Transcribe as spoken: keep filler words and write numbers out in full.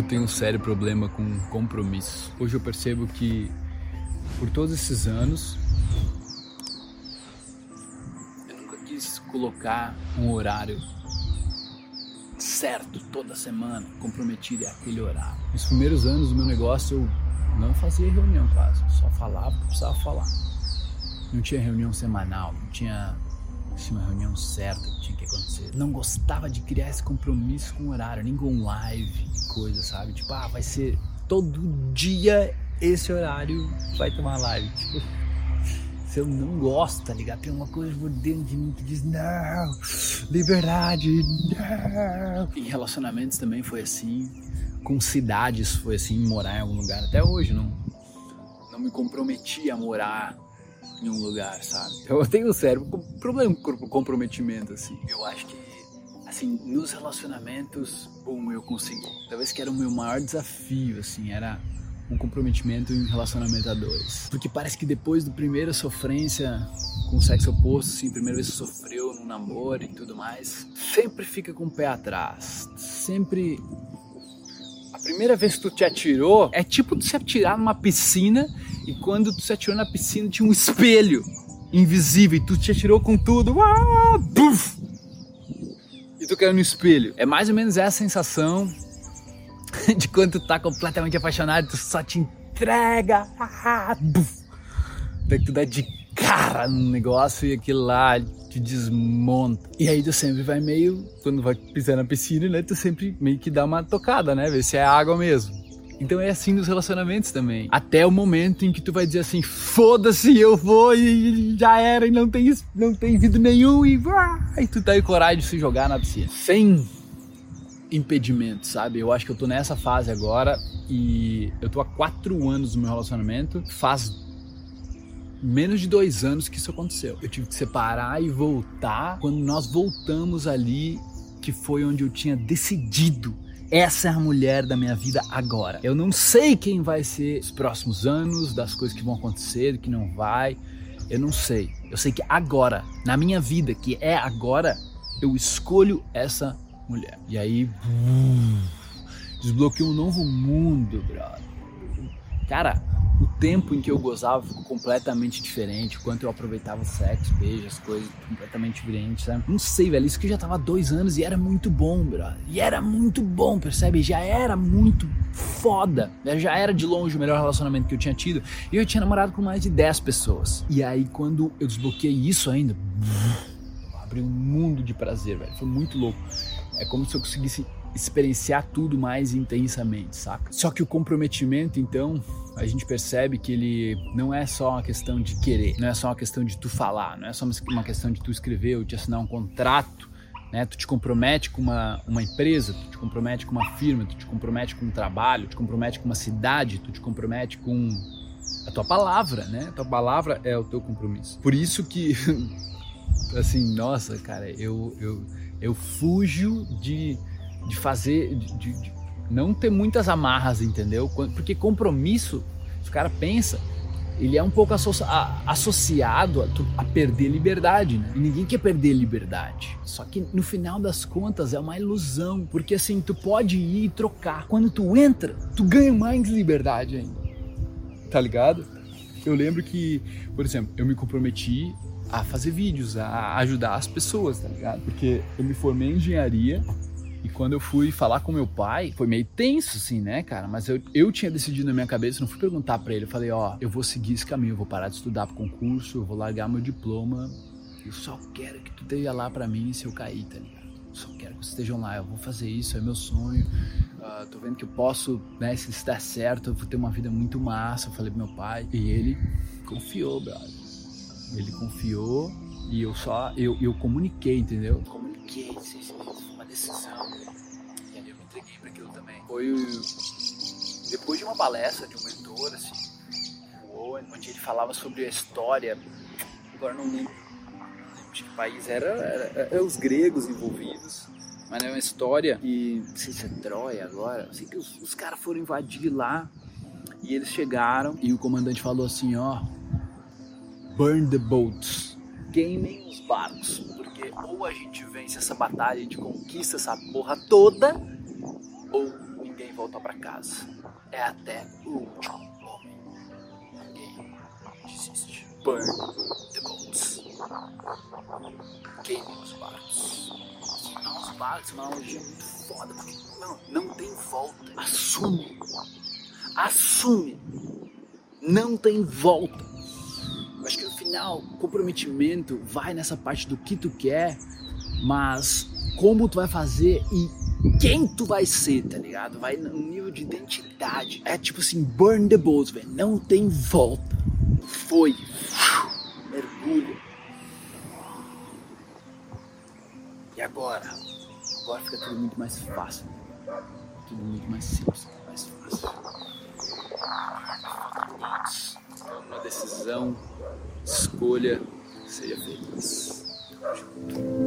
eu tenho um sério problema com compromisso. Hoje eu percebo que por todos esses anos eu nunca quis colocar um horário certo toda semana, comprometido é aquele horário. Nos primeiros anos do meu negócio eu não fazia reunião quase, só falava o que precisava falar. Não tinha reunião semanal, não tinha, tinha uma reunião certa que tinha que acontecer. Não gostava de criar esse compromisso com o horário, nem com live e coisa, sabe? Tipo, ah, vai ser todo dia esse horário, vai ter uma live. Tipo, se eu não gosto, tá ligado? Tem uma coisa por dentro de mim que diz, não, liberdade, não. Em relacionamentos também foi assim, com cidades foi assim, morar em algum lugar. Até hoje, não, não me comprometi a morar em um lugar, sabe? Eu tenho um sério problema com comprometimento, assim. Eu acho que, assim, nos relacionamentos, bom, eu consegui. Talvez que era o meu maior desafio, assim, era um comprometimento em relacionamento a dois. Porque parece que depois do primeira sofrência com o sexo oposto, assim, primeira vez que você sofreu num namoro e tudo mais, sempre fica com o pé atrás. Sempre... A primeira vez que tu te atirou, é tipo tu se atirar numa piscina e quando tu se atirou na piscina tinha um espelho invisível e tu te atirou com tudo. Ah, buf, e tu caiu no espelho. É mais ou menos essa sensação de quando tu tá completamente apaixonado, tu só te entrega. Ah, buf, daí tu dá de cara no negócio e aquilo lá te desmonta. E aí tu sempre vai meio, quando vai pisar na piscina, né, tu sempre meio que dá uma tocada, né, ver se é água mesmo. Então é assim nos relacionamentos também. Até o momento em que tu vai dizer assim, foda-se, eu vou e já era, e não tem, não tem vidro nenhum, e, e tu tá aí coragem de se jogar na piscina. Sem impedimento, sabe? Eu acho que eu tô nessa fase agora e eu tô há quatro anos no meu relacionamento, faz menos de dois anos que isso aconteceu. Eu tive que separar e voltar. Quando nós voltamos ali, que foi onde eu tinha decidido, essa é a mulher da minha vida agora. Eu não sei quem vai ser os próximos anos, das coisas que vão acontecer, do que não vai. Eu não sei. Eu sei que agora, na minha vida, que é agora, eu escolho essa mulher. E aí, desbloqueei um novo mundo, brother. Cara, o tempo em que eu gozava ficou completamente diferente, o quanto eu aproveitava o sexo, beijo, as coisas completamente diferentes, sabe? Não sei, velho, isso que eu já tava há dois anos e era muito bom, brother. E era muito bom, percebe? Já era muito foda. Já era de longe o melhor relacionamento que eu tinha tido. E eu tinha namorado com mais de dez pessoas. E aí, quando eu desbloqueei isso ainda, abriu um mundo de prazer, velho. Foi muito louco. É como se eu conseguisse experienciar tudo mais intensamente, saca? Só que o comprometimento, então, a gente percebe que ele não é só uma questão de querer, não é só uma questão de tu falar, não é só uma questão de tu escrever ou de assinar um contrato, né? Tu te compromete com uma, uma empresa, tu te compromete com uma firma, tu te compromete com um trabalho, tu te compromete com uma cidade, tu te compromete com a tua palavra, né? A tua palavra é o teu compromisso. Por isso que, assim, nossa, cara, eu, eu, eu fujo de... de fazer, de, de, de não ter muitas amarras, entendeu? Porque compromisso, se o cara pensa, ele é um pouco associ, a, associado a, a perder liberdade, né? E ninguém quer perder liberdade. Só que no final das contas é uma ilusão, porque assim, tu pode ir e trocar. Quando tu entra, tu ganha mais liberdade ainda. Tá ligado? Eu lembro que, por exemplo, eu me comprometi a fazer vídeos, a ajudar as pessoas, tá ligado? Porque eu me formei em engenharia. E quando eu fui falar com meu pai, foi meio tenso, assim, né, cara? Mas eu, eu tinha decidido na minha cabeça, não fui perguntar pra ele. Eu falei, ó, eu vou seguir esse caminho, eu vou parar de estudar pro concurso, eu vou largar meu diploma. Eu só quero que tu esteja lá pra mim se eu cair, tá ligado? Eu só quero que vocês estejam lá, eu vou fazer isso, é meu sonho. Uh, tô vendo que eu posso, né, se isso der certo, eu vou ter uma vida muito massa. Eu falei pro meu pai. E ele confiou, brother. Ele confiou e eu só, eu, eu comuniquei, entendeu? Comuniquei, sim, sim, foi uma decisão. E ali eu me entreguei pra aquilo também. Foi depois de uma palestra de um mentor, assim, o Owen, onde ele falava sobre a história, agora não lembro, não lembro de que país era, era, era os gregos envolvidos, mas é uma história que, não sei se é Troia agora, eu sei que os, os caras foram invadir lá e eles chegaram e o comandante falou assim, ó, burn the boats, queimem os barcos, porque ou a gente vence essa batalha, a gente conquista essa porra toda, ou ninguém e voltar pra casa. É até o último homem. Ninguém desiste. Burn the boats. Queimem os barcos. Queimar os barcos é uma analogia muito foda, porque não, não tem volta. Assume. Assume. Não tem volta. Eu acho que no final, comprometimento vai nessa parte do que tu quer, mas como tu vai fazer e quem tu vai ser, tá ligado? Vai no nível de identidade. É tipo assim, burn the boats, velho. Não tem volta. Foi. Mergulha. E agora? Agora fica tudo muito mais fácil. Tudo muito mais simples, mais fácil. Toma uma decisão, escolha, seja feliz.